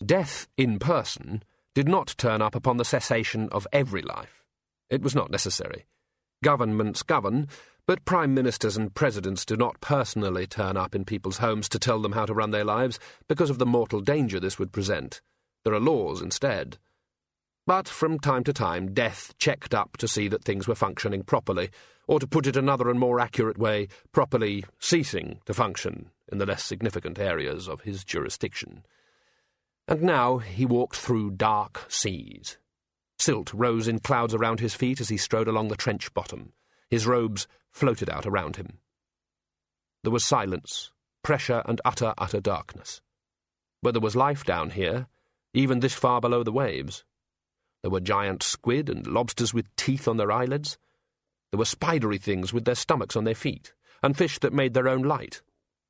Death in person did not turn up upon the cessation of every life. It was not necessary. Governments govern, but prime ministers and presidents do not personally turn up in people's homes to tell them how to run their lives because of the mortal danger this would present. There are laws instead. But from time to time, Death checked up to see that things were functioning properly, or to put it another and more accurate way, properly ceasing to function in the less significant areas of his jurisdiction. And now he walked through dark seas. Silt rose in clouds around his feet as he strode along the trench bottom. His robes floated out around him. There was silence, pressure, and utter darkness. But there was life down here, even this far below the waves. There were giant squid and lobsters with teeth on their eyelids. There were spidery things with their stomachs on their feet, and fish that made their own light.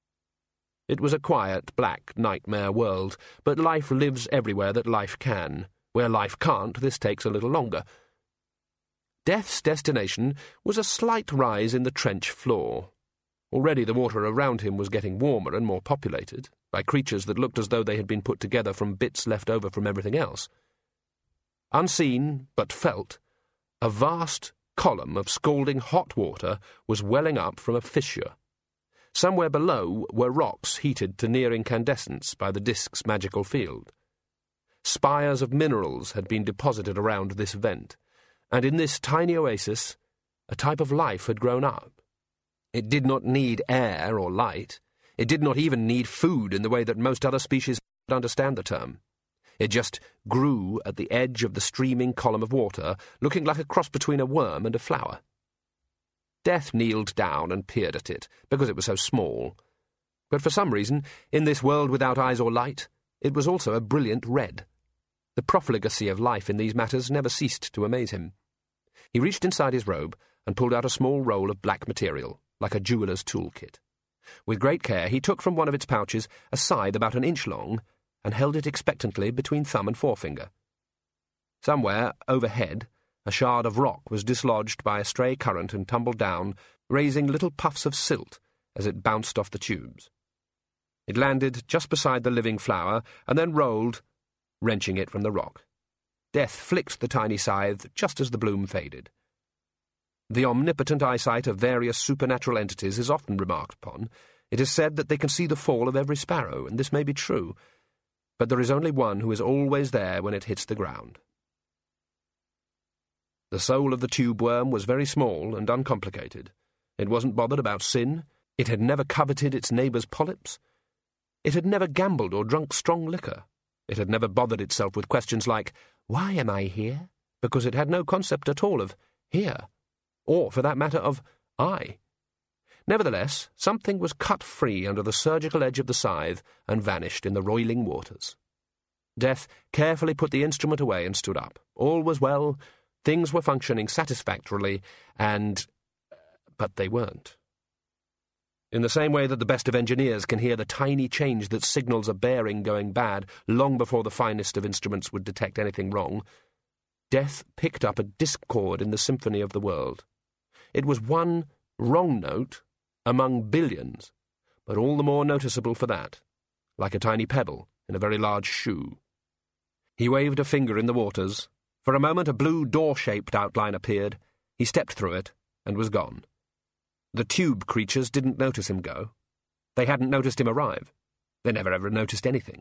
It was a quiet, black nightmare world, but life lives everywhere that life can. Where life can't, this takes a little longer. Death's destination was a slight rise in the trench floor. Already the water around him was getting warmer and more populated, by creatures that looked as though they had been put together from bits left over from everything else. Unseen, but felt, a vast column of scalding hot water was welling up from a fissure. Somewhere below were rocks heated to near incandescence by the disk's magical field. Spires of minerals had been deposited around this vent, and in this tiny oasis a type of life had grown up. It did not need air or light. It did not even need food in the way that most other species would understand the term. It just grew at the edge of the streaming column of water, looking like a cross between a worm and a flower. Death kneeled down and peered at it, because it was so small. But for some reason, in this world without eyes or light, it was also a brilliant red. The profligacy of life in these matters never ceased to amaze him. He reached inside his robe and pulled out a small roll of black material, like a jeweller's toolkit. With great care, he took from one of its pouches a scythe about an inch long and held it expectantly between thumb and forefinger. Somewhere, overhead, a shard of rock was dislodged by a stray current and tumbled down, raising little puffs of silt as it bounced off the tubes. It landed just beside the living flower and then rolled, wrenching it from the rock. Death flicked the tiny scythe just as the bloom faded. The omnipotent eyesight of various supernatural entities is often remarked upon. It is said that they can see the fall of every sparrow, and this may be true, but there is only one who is always there when it hits the ground. The soul of the tube worm was very small and uncomplicated. It wasn't bothered about sin. It had never coveted its neighbour's polyps. It had never gambled or drunk strong liquor. It had never bothered itself with questions like, "Why am I here?" because it had no concept at all of here, or, for that matter, of I. Nevertheless, something was cut free under the surgical edge of the scythe and vanished in the roiling waters. Death carefully put the instrument away and stood up. All was well, things were functioning satisfactorily, but they weren't. In the same way that the best of engineers can hear the tiny change that signals a bearing going bad long before the finest of instruments would detect anything wrong, Death picked up a discord in the symphony of the world. It was one wrong note among billions, but all the more noticeable for that, like a tiny pebble in a very large shoe. He waved a finger in the waters. For a moment a blue door-shaped outline appeared. He stepped through it and was gone. The tube creatures didn't notice him go. They hadn't noticed him arrive. They never ever noticed anything.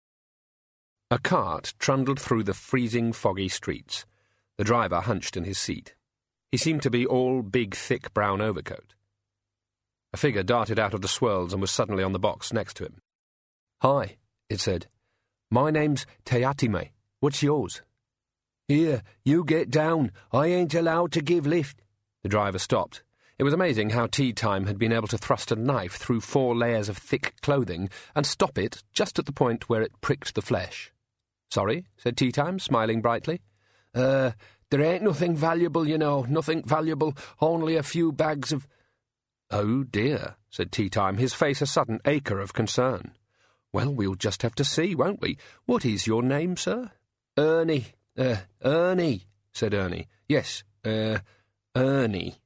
A cart trundled through the freezing, foggy streets. The driver hunched in his seat. He seemed to be all big, thick brown overcoat. A figure darted out of the swirls and was suddenly on the box next to him. "Hi," it said. "My name's Teatime. What's yours?" "Here, you get down. I ain't allowed to give lift." The driver stopped. It was amazing how Tea Time had been able to thrust a knife through 4 layers of thick clothing and stop it just at the point where it pricked the flesh. "Sorry," said Tea Time, smiling brightly. There ain't nothing valuable, you know, nothing valuable, only a few bags of—" "Oh, dear," said Tea Time, his face a sudden acre of concern. "Well, we'll just have to see, won't we? What is your name, sir?" "Ernie. Ernie," said Ernie. "Yes, Ernie.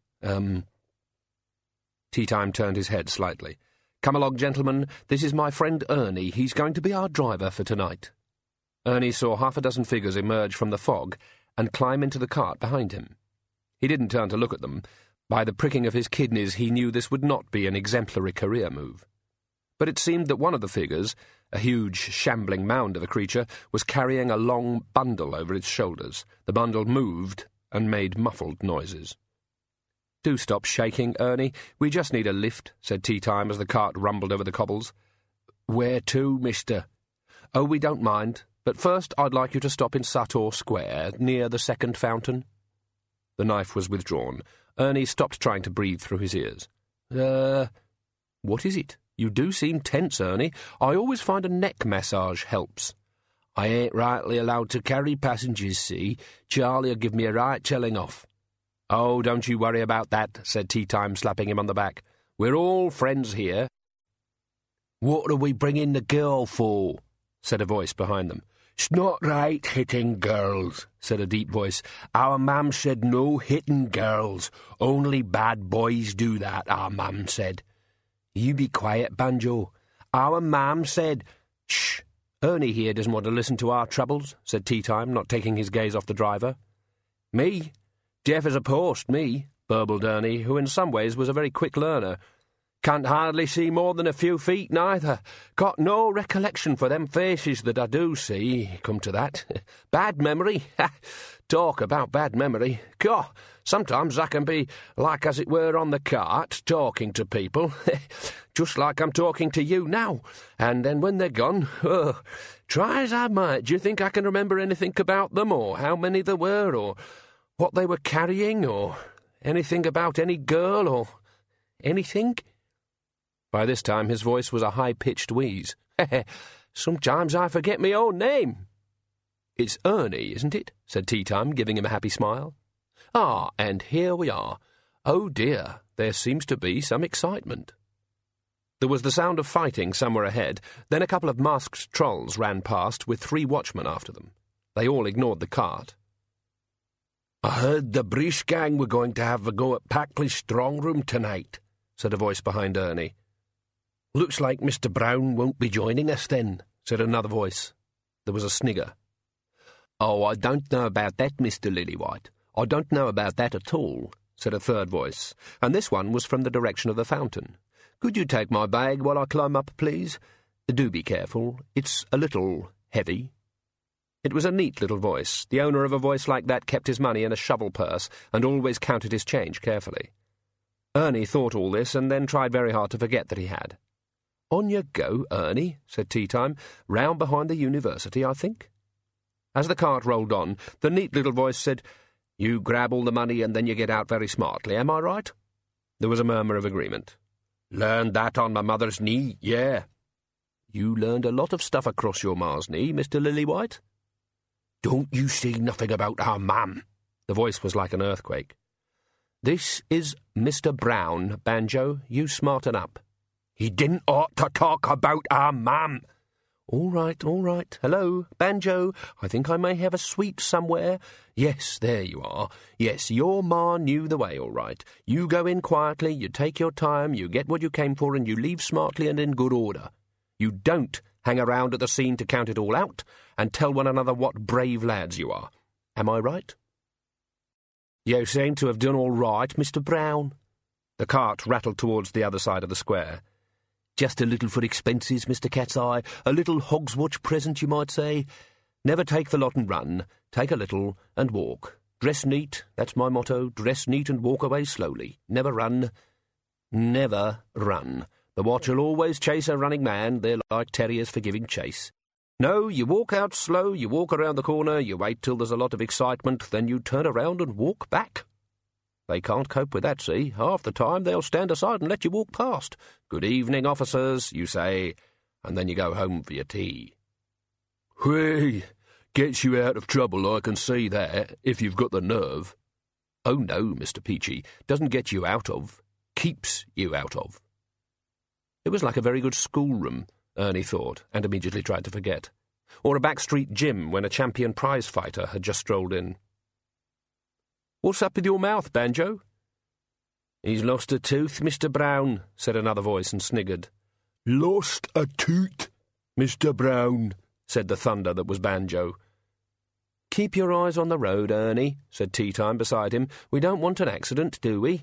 Tea Time turned his head slightly. "Come along, gentlemen. This is my friend Ernie. He's going to be our driver for tonight." Ernie saw half a dozen figures emerge from the fog and climb into the cart behind him. He didn't turn to look at them. By the pricking of his kidneys, he knew this would not be an exemplary career move. But it seemed that one of the figures, a huge, shambling mound of a creature, was carrying a long bundle over its shoulders. The bundle moved and made muffled noises. "Do stop shaking, Ernie. We just need a lift," said Tea Time as the cart rumbled over the cobbles. "Where to, mister?" "Oh, we don't mind. But first I'd like you to stop in Sator Square, near the second fountain." The knife was withdrawn. Ernie stopped trying to breathe through his ears. What is it? You do seem tense, Ernie. I always find a neck massage helps." "I ain't rightly allowed to carry passengers, see? Charlie'll give me a right telling off." "Oh, don't you worry about that," said Tea Time, slapping him on the back. "We're all friends here." "What are we bringing the girl for?" said a voice behind them. "It's not right hitting girls," said a deep voice. "Our mam said no hitting girls. Only bad boys do that, our mam said." "You be quiet, Banjo. Our mam said—" "Shh! Ernie here doesn't want to listen to our troubles," said Tea Time, not taking his gaze off the driver. "Me? Deaf as a post, me," burbled Ernie, who in some ways was a very quick learner. "Can't hardly see more than a few feet, neither. Got no recollection for them faces that I do see, come to that. Bad memory? Talk about bad memory. God, sometimes I can be like as it were on the cart, talking to people, just like I'm talking to you now, and then when they're gone, try as I might, do you think I can remember anything about them, or how many there were, or what they were carrying, or anything about any girl, or anything?" By this time his voice was a high-pitched wheeze. "Sometimes I forget my own name." "It's Ernie, isn't it?" said Tea Time, giving him a happy smile. "Ah, and here we are. Oh dear, there seems to be some excitement." There was the sound of fighting somewhere ahead, then a couple of masked trolls ran past with 3 watchmen after them. They all ignored the cart. "I heard the Breach gang were going to have a go at Packley's strong room tonight," said a voice behind Ernie. "Looks like Mr. Brown won't be joining us then," said another voice. There was a snigger. "Oh, I don't know about that, Mr. Lillywhite. I don't know about that at all," said a third voice, and this one was from the direction of the fountain. "Could you take my bag while I climb up, please? Do be careful. It's a little heavy." It was a neat little voice. The owner of a voice like that kept his money in a shovel purse and always counted his change carefully. Ernie thought all this and then tried very hard to forget that he had. "On you go, Ernie," said Tea Time. "Round behind the university, I think." As the cart rolled on, the neat little voice said, "You grab all the money and then you get out very smartly, am I right?" There was a murmur of agreement. "Learned that on my mother's knee, yeah." "You learned a lot of stuff across your ma's knee, Mr. Lillywhite." "Don't you say nothing about our mam." The voice was like an earthquake. "This is Mr. Brown, Banjo. You smarten up." "He didn't ought to talk about our mam." All right. Hello, Banjo. I think I may have a sweet somewhere. Yes, there you are. Yes, your ma knew the way, all right. You go in quietly, you take your time, you get what you came for, and you leave smartly and in good order. You don't hang around at the scene to count it all out and tell one another what brave lads you are. Am I right?" "You seem to have done all right, Mr. Brown." The cart rattled towards the other side of the square. "Just a little for expenses, Mr. Cat's-eye, a little Hogswatch present, you might say. Never take the lot and run. Take a little and walk. Dress neat, that's my motto. Dress neat and walk away slowly. Never run. Never run. The watch will always chase a running man. They're like terriers for giving chase. No, you walk out slow, you walk around the corner, you wait till there's a lot of excitement, then you turn around and walk back. They can't cope with that, see? Half the time they'll stand aside and let you walk past. Good evening, officers, you say, and then you go home for your tea. Whee! Gets you out of trouble, I can see that, if you've got the nerve. Oh no, Mr. Peachy, doesn't get you out of, keeps you out of. It was like a very good schoolroom, Ernie thought, and immediately tried to forget. Or a backstreet gym when a champion prize fighter had just strolled in. What's up with your mouth, Banjo? He's lost a tooth, Mr. Brown, said another voice and sniggered. Lost a tooth, Mr. Brown, said the thunder that was Banjo. "Keep your eyes on the road, Ernie," said Tea Time beside him. "We don't want an accident, do we?"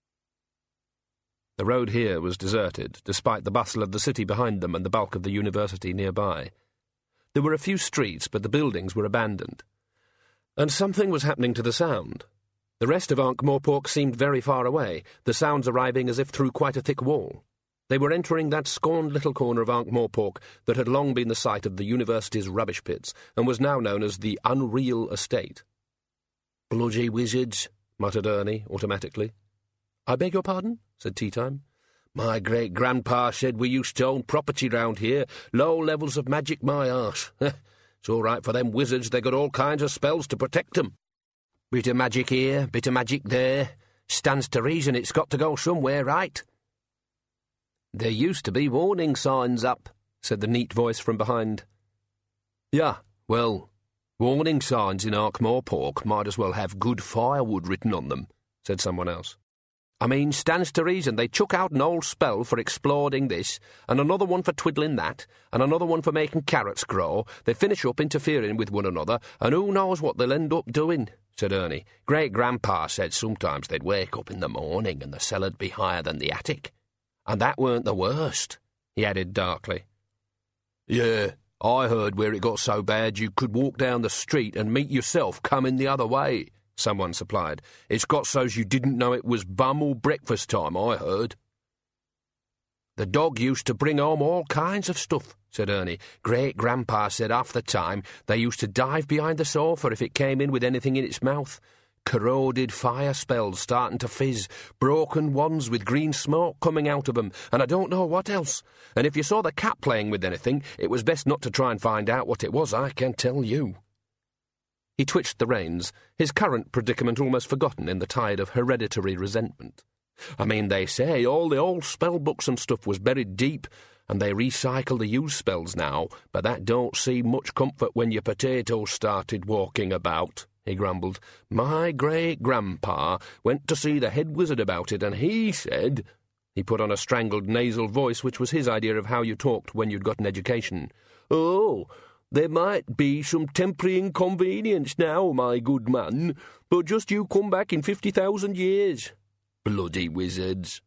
The road here was deserted, despite the bustle of the city behind them and the bulk of the university nearby. There were a few streets, but the buildings were abandoned. And something was happening to the sound. The rest of Ankh-Morpork seemed very far away, the sounds arriving as if through quite a thick wall. They were entering that scorned little corner of Ankh-Morpork that had long been the site of the university's rubbish pits, and was now known as the Unreal Estate. "Bloody wizards," muttered Ernie, automatically. "I beg your pardon?" said Tea Time. "My great-grandpa said we used to own property round here. Low levels of magic, my arse. It's all right for them wizards, they got all kinds of spells to protect them. Bit of magic here, bit of magic there. Stands to reason it's got to go somewhere, right?" "There used to be warning signs up," said the neat voice from behind. "Yeah, well, warning signs in Ankh-Morpork might as well have good firewood written on them," said someone else. "I mean, stands to reason they chuck out an old spell for exploding this, and another one for twiddling that, and another one for making carrots grow. They finish up interfering with one another, and who knows what they'll end up doing," said Ernie. "Great-grandpa said sometimes they'd wake up in the morning and the cellar'd be higher than the attic. And that weren't the worst," he added darkly. "Yeah, I heard where it got so bad you could walk down the street and meet yourself coming the other way," someone supplied. "It's got so's you didn't know it was bum or breakfast time, I heard." "The dog used to bring home all kinds of stuff," said Ernie. "Great-grandpa said half the time they used to dive behind the sofa if it came in with anything in its mouth. Corroded fire spells starting to fizz, broken wands with green smoke coming out of them, and I don't know what else. And if you saw the cat playing with anything, it was best not to try and find out what it was, I can tell you." He twitched the reins, his current predicament almost forgotten in the tide of hereditary resentment. "I mean, they say all the old spell books and stuff was buried deep, and they recycle the used spells now, but that don't seem much comfort when your potatoes started walking about," he grumbled. "My great-grandpa went to see the head wizard about it, and he said—" He put on a strangled nasal voice, which was his idea of how you talked when you'd got an education. "Oh, there might be some temporary inconvenience now, my good man, but just you come back in 50,000 years. Bloody wizards."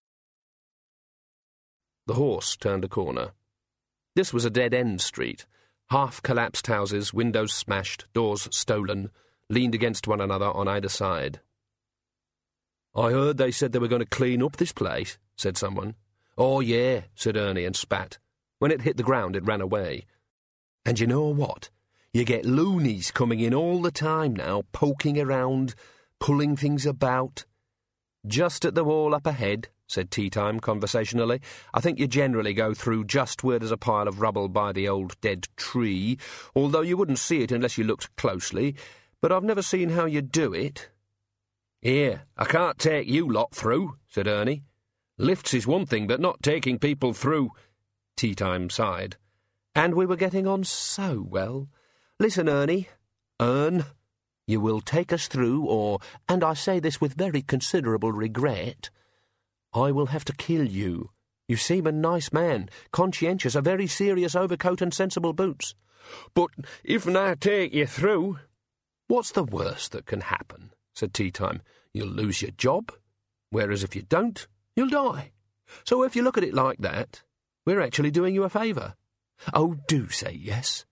The horse turned a corner. This was a dead-end street. Half-collapsed houses, windows smashed, doors stolen, leaned against one another on either side. "I heard they said they were going to clean up this place," said someone. "Oh, yeah," said Ernie and spat. When it hit the ground, it ran away. "And you know what? You get loonies coming in all the time now, poking around, pulling things about." "Just at the wall up ahead," said Tea Time conversationally. "I think you generally go through just where there's a pile of rubble by the old dead tree, although you wouldn't see it unless you looked closely, but I've never seen how you do it." "Here, I can't take you lot through," said Ernie. "Lifts is one thing, but not taking people through." Tea Time sighed. And we were getting on so well. "Listen, Ernie. Ern, you will take us through, or, and I say this with very considerable regret, I will have to kill you. You seem a nice man, conscientious, a very serious overcoat and sensible boots." "But if I take you through—" "What's the worst that can happen?" said Tea Time. "You'll lose your job, whereas if you don't, you'll die. So if you look at it like that, we're actually doing you a favour. Oh, do say yes."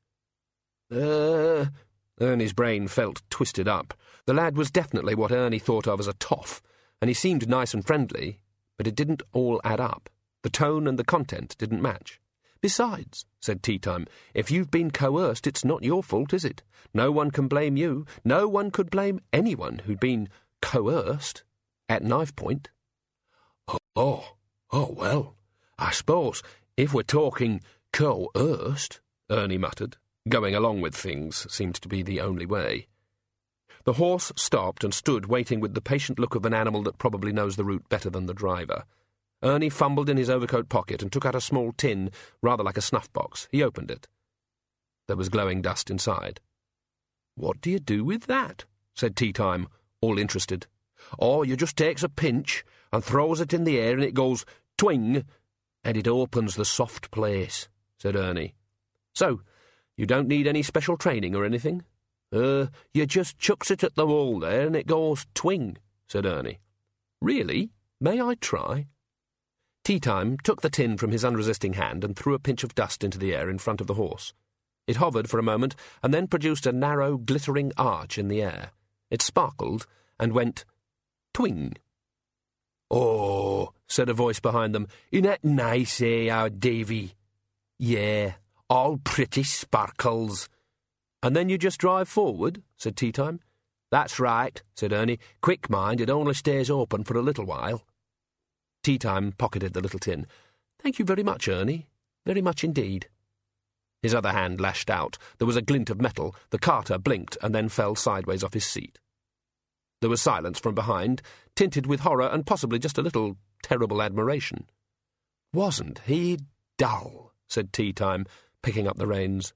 Ernie's brain felt twisted up. The lad was definitely what Ernie thought of as a toff, and he seemed nice and friendly, but it didn't all add up. The tone and the content didn't match. "Besides," said Tea Time, "if you've been coerced, it's not your fault, is it? No one can blame you. No one could blame anyone who'd been coerced at knife point." Oh, well, I suppose if we're talking coerced," Ernie muttered. Going along with things seemed to be the only way. The horse stopped and stood waiting with the patient look of an animal that probably knows the route better than the driver. Ernie fumbled in his overcoat pocket and took out a small tin, rather like a snuff box. He opened it. There was glowing dust inside. "What do you do with that?" said Tea Time, all interested. "Oh, you just takes a pinch and throws it in the air and it goes twing, and it opens the soft place," said Ernie. "So, You don't need any special training or anything? You just chucks it at the wall there and it goes twing, said Ernie. Really? May I try? Tea Time took the tin from his unresisting hand and threw a pinch of dust into the air in front of the horse. It hovered for a moment and then produced a narrow, glittering arch in the air. It sparkled and went twing. "Oh," said a voice behind them, "isn't that nice, our Davy?" "Yeah, all pretty sparkles." "And then you just drive forward?" said Tea Time. "That's right," said Ernie. "Quick, mind, it only stays open for a little while." Tea Time pocketed the little tin. "Thank you very much, Ernie. Very much indeed." His other hand lashed out. There was a glint of metal. The carter blinked and then fell sideways off his seat. There was silence from behind, tinted with horror and possibly just a little terrible admiration. "Wasn't he dull?" said Tea Time, picking up the reins.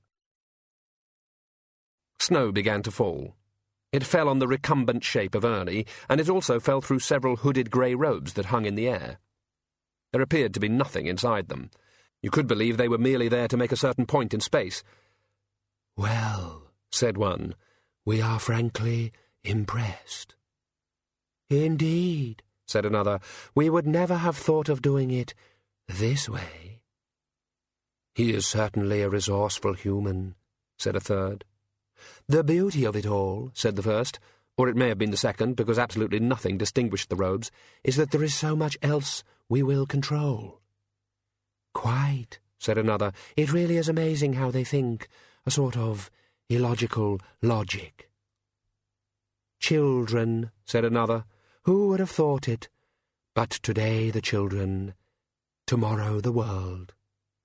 Snow began to fall. It fell on the recumbent shape of Ernie, and it also fell through several hooded grey robes that hung in the air. There appeared to be nothing inside them. You could believe they were merely there to make a certain point in space. "Well," said one, "we are frankly impressed." "Indeed," said another, "we would never have thought of doing it this way." "He is certainly a resourceful human," said a third. "The beauty of it all," said the first, or it may have been the second, because absolutely nothing distinguished the robes, "is that there is so much else we will control." "Quite," said another. "It really is amazing how they think, a sort of illogical logic." "Children," said another. "Who would have thought it? But today the children, tomorrow the world."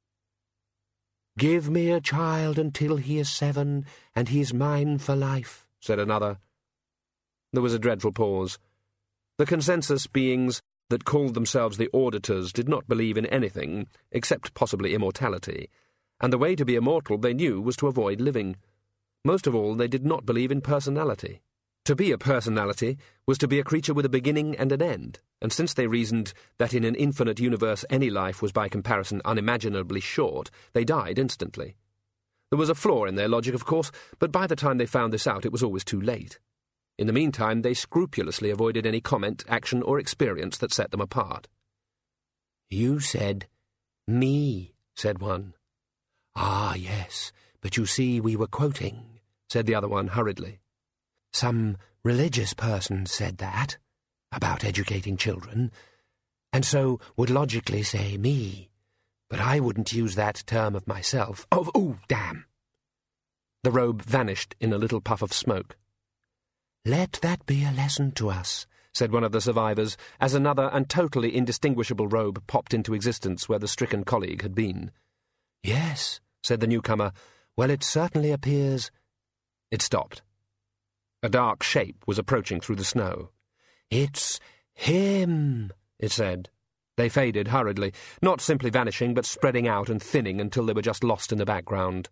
"Give me a child until he is 7, and he is mine for life," said another. There was a dreadful pause. The consensus beings that called themselves the auditors did not believe in anything, except possibly immortality, and the way to be immortal, they knew, was to avoid living. Most of all, they did not believe in personality. To be a personality was to be a creature with a beginning and an end, and since they reasoned that in an infinite universe any life was by comparison unimaginably short, they died instantly. There was a flaw in their logic, of course, but by the time they found this out it was always too late. In the meantime, they scrupulously avoided any comment, action, or experience that set them apart. "You said me," said one. "Ah, yes, but you see we were quoting," said the other one hurriedly. "Some religious person said that, about educating children, and so would logically say me, but I wouldn't use that term of myself. Oh, damn!" The robe vanished in a little puff of smoke. "Let that be a lesson to us," said one of the survivors, as another and totally indistinguishable robe popped into existence where the stricken colleague had been. "Yes," said the newcomer. "Well, it certainly appears—" It stopped. A dark shape was approaching through the snow. "It's him," it said. They faded hurriedly, not simply vanishing, but spreading out and thinning until they were just lost in the background.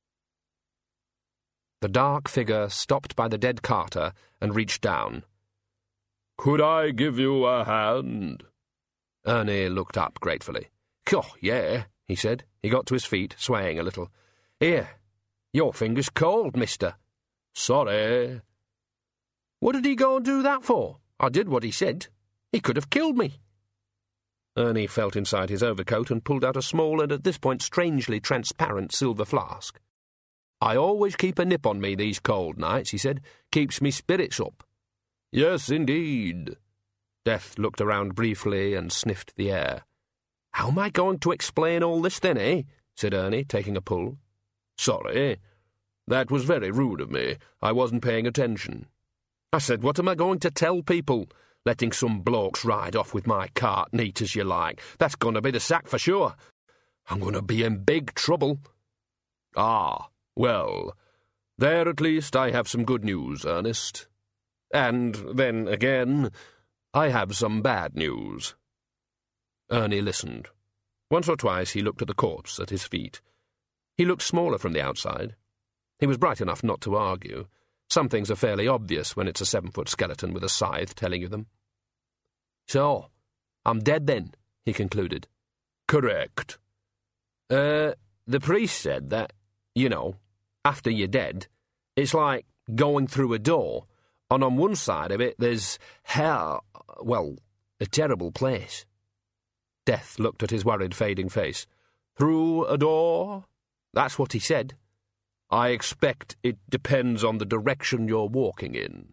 The dark figure stopped by the dead carter and reached down. "Could I give you a hand?" Ernie looked up gratefully. "Oh, yeah," he said. He got to his feet, swaying a little. "Here, your finger's cold, mister." "Sorry." "What did he go and do that for? I did what he said. He could have killed me." Ernie felt inside his overcoat and pulled out a small and at this point strangely transparent silver flask. "I always keep a nip on me these cold nights," he said. "Keeps me spirits up." "Yes, indeed." Death looked around briefly and sniffed the air. "How am I going to explain all this then, eh?" said Ernie, taking a pull. "Sorry. That was very rude of me. I wasn't paying attention." I said, "What am I going to tell people? Letting some blokes ride off with my cart neat as you like. That's going to be the sack for sure. I'm going to be in big trouble." "Ah, well, there at least I have some good news, Ernest. And then again, I have some bad news." Ernie listened. Once or twice he looked at the corpse at his feet. He looked smaller from the outside. He was bright enough not to argue. Some things are fairly obvious when it's a 7-foot skeleton with a scythe telling you them. "So, I'm dead then," he concluded. "Correct." The priest said that, you know, after you're dead, it's like going through a door, and on one side of it there's hell, well, a terrible place. Death looked at his worried, fading face. Through a door? That's what he said. I expect it depends on the direction you're walking in.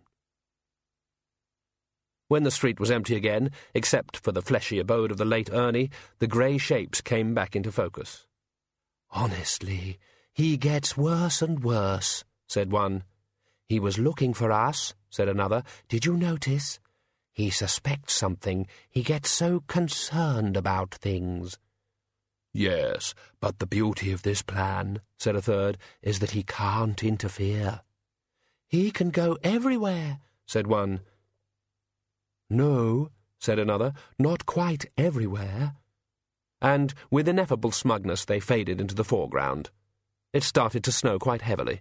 When the street was empty again, except for the fleshy abode of the late Ernie, the grey shapes came back into focus. Honestly, he gets worse and worse, said one. He was looking for us, said another. Did you notice? He suspects something. He gets so concerned about things. Yes, but the beauty of this plan, said a third, is that he can't interfere. He can go everywhere, said one. No, said another, not quite everywhere. And with ineffable smugness they faded into the foreground. It started to snow quite heavily.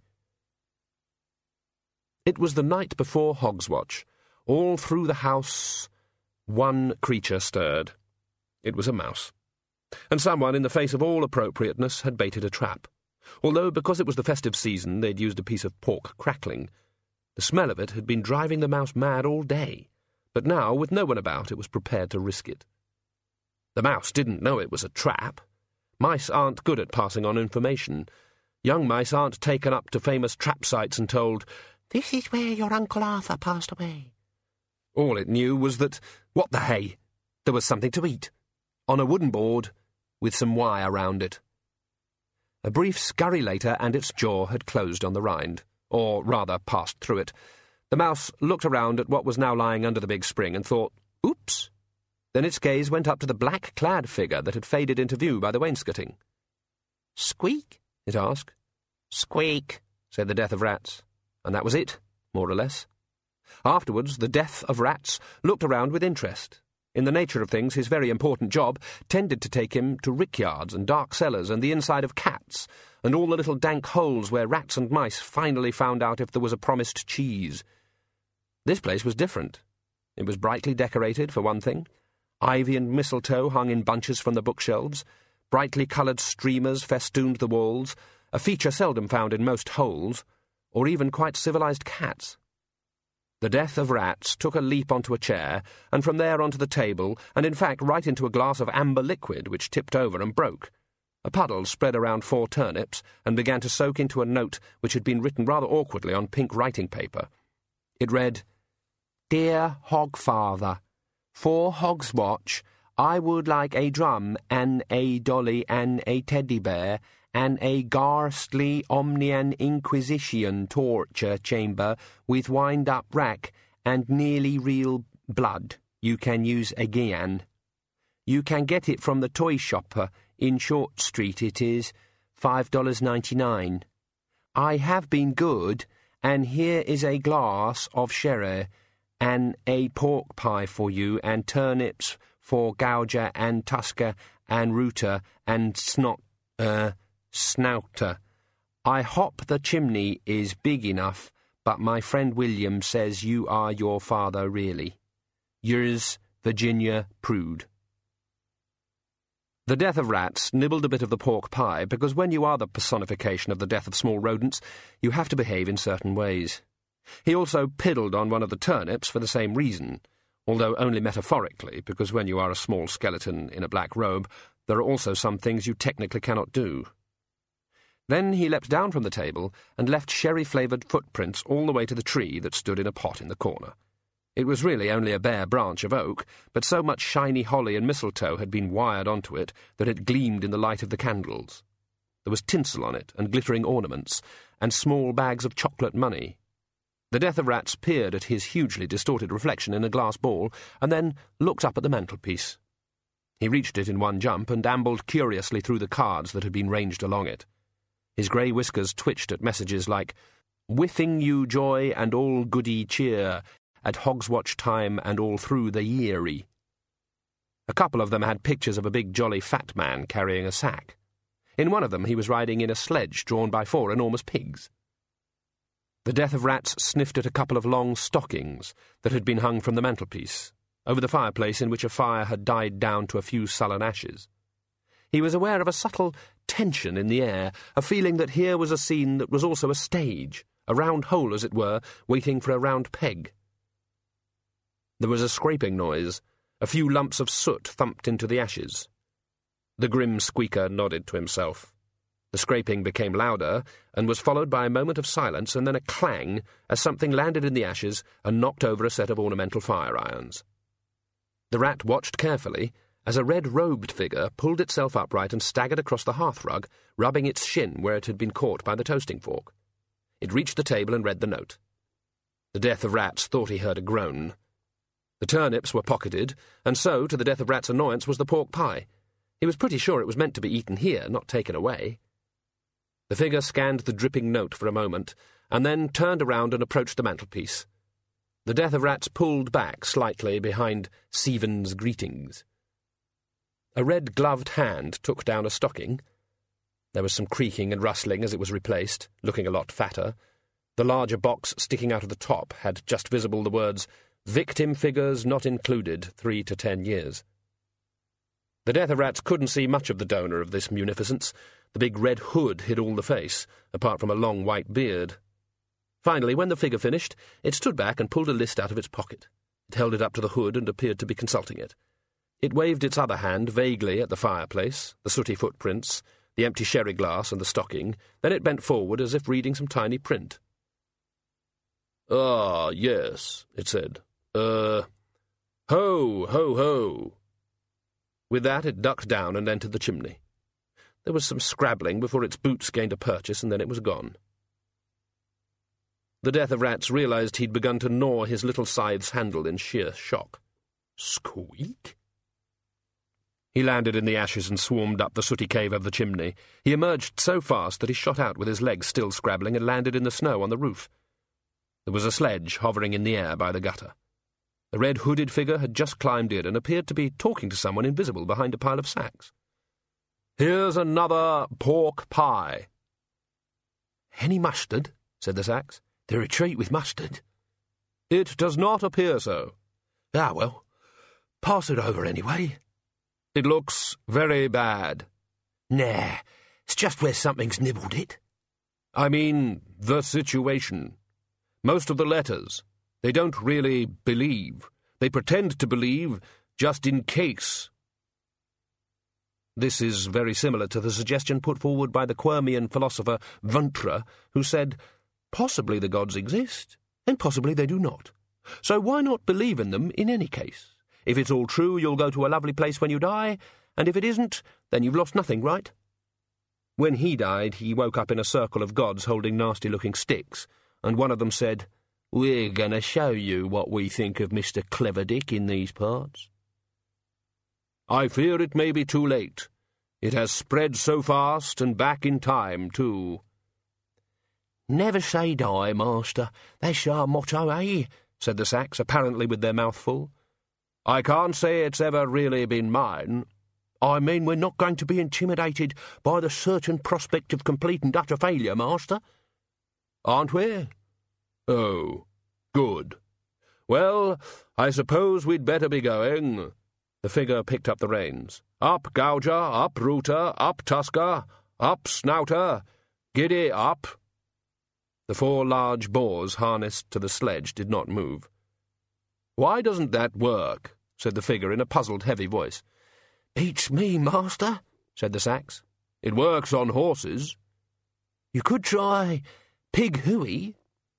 It was the night before Hogswatch. All through the house one creature stirred. It was a mouse. And someone, in the face of all appropriateness, had baited a trap. Although, because it was the festive season, they'd used a piece of pork crackling. The smell of it had been driving the mouse mad all day. But now, with no one about, it was prepared to risk it. The mouse didn't know it was a trap. Mice aren't good at passing on information. Young mice aren't taken up to famous trap sites and told, "This is where your Uncle Arthur passed away." All it knew was that, what the hay, there was something to eat, on a wooden board, with some wire round it. A brief scurry later, and its jaw had closed on the rind, or rather passed through it. The mouse looked around at what was now lying under the big spring and thought, "Oops!" Then its gaze went up to the black-clad figure that had faded into view by the wainscoting. "Squeak?" it asked. "Squeak," said the Death of Rats. And that was it, more or less. Afterwards, the Death of Rats looked around with interest. In the nature of things, his very important job tended to take him to rickyards and dark cellars and the inside of cats, and all the little dank holes where rats and mice finally found out if there was a promised cheese. This place was different. It was brightly decorated, for one thing. Ivy and mistletoe hung in bunches from the bookshelves. Brightly coloured streamers festooned the walls, a feature seldom found in most holes, or even quite civilised cats. The Death of Rats took a leap onto a chair, and from there onto the table, and in fact right into a glass of amber liquid which tipped over and broke. A puddle spread around 4 turnips and began to soak into a note which had been written rather awkwardly on pink writing paper. It read, "Dear Hogfather, for Hogswatch, I would like a drum and a dolly and a teddy bear and a ghastly Omnian Inquisition torture chamber with wind-up rack and nearly real blood you can use again. You can get it from the toy shopper in Short Street, it is $5.99. I have been good, and here is a glass of sherry and a pork pie for you and turnips for Gouger and Tusker and Rooter and Snouter. I hope the chimney is big enough, but my friend William says you are your father really. Yours, Virginia Prude." The Death of Rats nibbled a bit of the pork pie because when you are the personification of the death of small rodents, you have to behave in certain ways. He also piddled on one of the turnips for the same reason, although only metaphorically, because when you are a small skeleton in a black robe, there are also some things you technically cannot do. Then he leapt down from the table and left sherry-flavoured footprints all the way to the tree that stood in a pot in the corner. It was really only a bare branch of oak, but so much shiny holly and mistletoe had been wired onto it that it gleamed in the light of the candles. There was tinsel on it, and glittering ornaments, and small bags of chocolate money. The Death of Rats peered at his hugely distorted reflection in a glass ball, and then looked up at the mantelpiece. He reached it in one jump and ambled curiously through the cards that had been ranged along it. His grey whiskers twitched at messages like, "Wishing you joy and all goody cheer, at Hogswatch time and all through the yeary." A couple of them had pictures of a big jolly fat man carrying a sack. In one of them he was riding in a sledge drawn by 4 enormous pigs. The Death of Rats sniffed at a couple of long stockings that had been hung from the mantelpiece, over the fireplace in which a fire had died down to a few sullen ashes. He was aware of a subtle tension in the air, a feeling that here was a scene that was also a stage, a round hole, as it were, waiting for a round peg. There was a scraping noise. A few lumps of soot thumped into the ashes. The grim squeaker nodded to himself. The scraping became louder, and was followed by a moment of silence and then a clang as something landed in the ashes and knocked over a set of ornamental fire-irons. The rat watched carefully as a red-robed figure pulled itself upright and staggered across the hearthrug, rubbing its shin where it had been caught by the toasting fork. It reached the table and read the note. The Death of Rats thought he heard a groan. The turnips were pocketed, and so, to the Death of Rat's annoyance, was the pork pie. He was pretty sure it was meant to be eaten here, not taken away. The figure scanned the dripping note for a moment, and then turned around and approached the mantelpiece. The Death of Rats pulled back slightly behind Stephen's greetings. A red-gloved hand took down a stocking. There was some creaking and rustling as it was replaced, looking a lot fatter. The larger box sticking out of the top had just visible the words, "Victim figures not included, 3 to 10 years." The Death of Rats couldn't see much of the donor of this munificence. The big red hood hid all the face, apart from a long white beard. Finally, when the figure finished, it stood back and pulled a list out of its pocket. It held it up to the hood and appeared to be consulting it. It waved its other hand vaguely at the fireplace, the sooty footprints, the empty sherry glass and the stocking. Then it bent forward as if reading some tiny print. "Ah, yes," it said. Ho, ho, ho." With that, it ducked down and entered the chimney. There was some scrabbling before its boots gained a purchase, and then it was gone. The Death of Rats realised he'd begun to gnaw his little scythe's handle in sheer shock. Squeak? He landed in the ashes and swarmed up the sooty cave of the chimney. He emerged so fast that he shot out with his legs still scrabbling and landed in the snow on the roof. There was a sledge hovering in the air by the gutter. The red-hooded figure had just climbed in and appeared to be talking to someone invisible behind a pile of sacks. "Here's another pork pie." "Any mustard?" said the sacks. "They're a treat with mustard." "It does not appear so." "Ah, well, pass it over anyway." "It looks very bad." "Nah, it's just where something's nibbled it." "I mean, the situation. Most of the letters. They don't really believe. They pretend to believe just in case." This is very similar to the suggestion put forward by the Quirmian philosopher Wuntra, who said, possibly the gods exist, and possibly they do not. So why not believe in them in any case? If it's all true, you'll go to a lovely place when you die, and if it isn't, then you've lost nothing, right? When he died, he woke up in a circle of gods holding nasty-looking sticks, and one of them said, "We're going to show you what we think of Mr. Cleverdick in these parts." "I fear it may be too late. It has spread so fast, and back in time, too." "Never say die, master. That's our motto, eh?" said the sacks, apparently with their mouth full. "I can't say it's ever really been mine." "I mean, we're not going to be intimidated by the certain prospect of complete and utter failure, master." "Aren't we? Oh, good. Well, I suppose we'd better be going." The figure picked up the reins. "Up, Gouger, up, Rooter, up, Tusker, up, Snouter, giddy up." The 4 large boars harnessed to the sledge did not move. "Why doesn't that work?" said the figure in a puzzled, heavy voice. "Beats me, master," said the sacks. "It works on horses." "You could try Pig Hooey."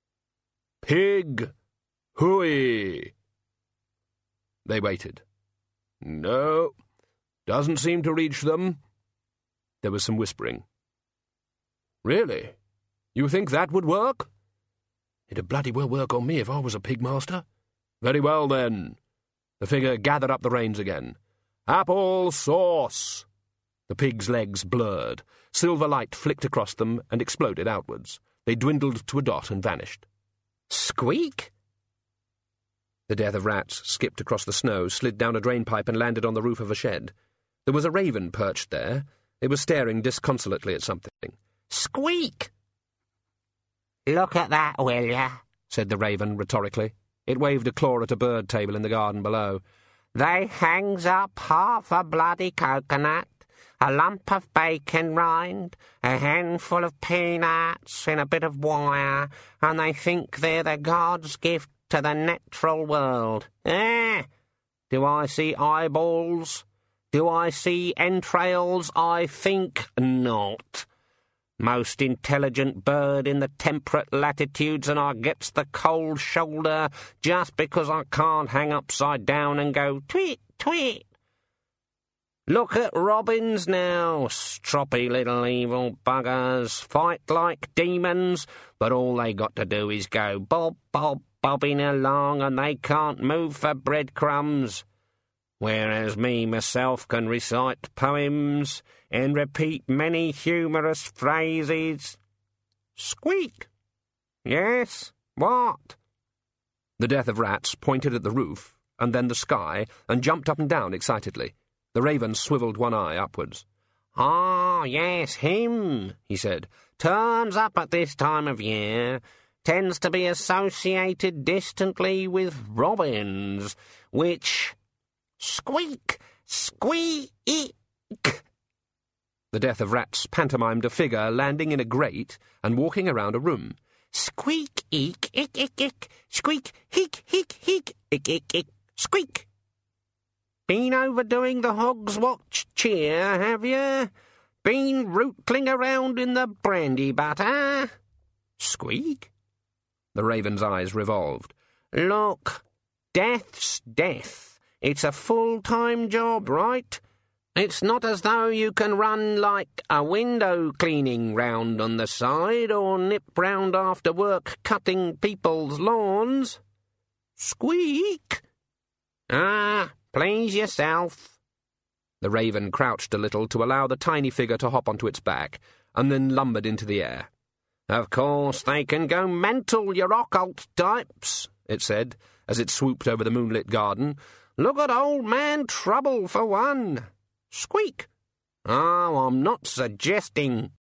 "Pig Hooey." They waited. "No, doesn't seem to reach them." There was some whispering. "Really? You think that would work?" "It'd bloody well work on me if I was a pig, master." "Very well, then." The figure gathered up the reins again. "Apple sauce!" The pig's legs blurred. Silver light flicked across them and exploded outwards. They dwindled to a dot and vanished. "Squeak!" The Death of Rats skipped across the snow, slid down a drainpipe and landed on the roof of a shed. There was a raven perched there. It was staring disconsolately at something. "Squeak!" "Look at that, will ya?" said the raven rhetorically. It waved a claw at a bird table in the garden below. "They hangs up half a bloody coconut, a lump of bacon rind, a handful of peanuts in a bit of wire, and they think they're the God's gift to the natural world. Do I see eyeballs? Do I see entrails? I think not. Most intelligent bird in the temperate latitudes, and I gets the cold shoulder just because I can't hang upside down and go tweet, tweet. Look at robins now, stroppy little evil buggers, fight like demons, but all they got to do is go bob, bob, bobbing along, and they can't move for breadcrumbs. Whereas me myself can recite poems and repeat many humorous phrases. Squeak! Yes, what? The Death of Rats pointed at the roof, and then the sky, and jumped up and down excitedly. The raven swivelled one eye upwards. Ah, yes, him, he said. Turns up at this time of year. Tends to be associated distantly with robins, which... Squeak! Squeak! The Death of Rats pantomimed a figure landing in a grate and walking around a room. Squeak, eek, ick, ick, ick. Squeak, heek, heek, heek, ick, ick, ick. Squeak! Been overdoing the Hog's Watch cheer, have you? Been rootling around in the brandy butter? Squeak! The raven's eyes revolved. Look, death's death. It's a full-time job, right? It's not as though you can run like a window cleaning round on the side or nip round after work cutting people's lawns. Squeak! Ah, please yourself. The raven crouched a little to allow the tiny figure to hop onto its back, and then lumbered into the air. Of course they can go mental, your occult types, it said, as it swooped over the moonlit garden. Look at old man Trouble, for one. Squeak! Oh, I'm not suggesting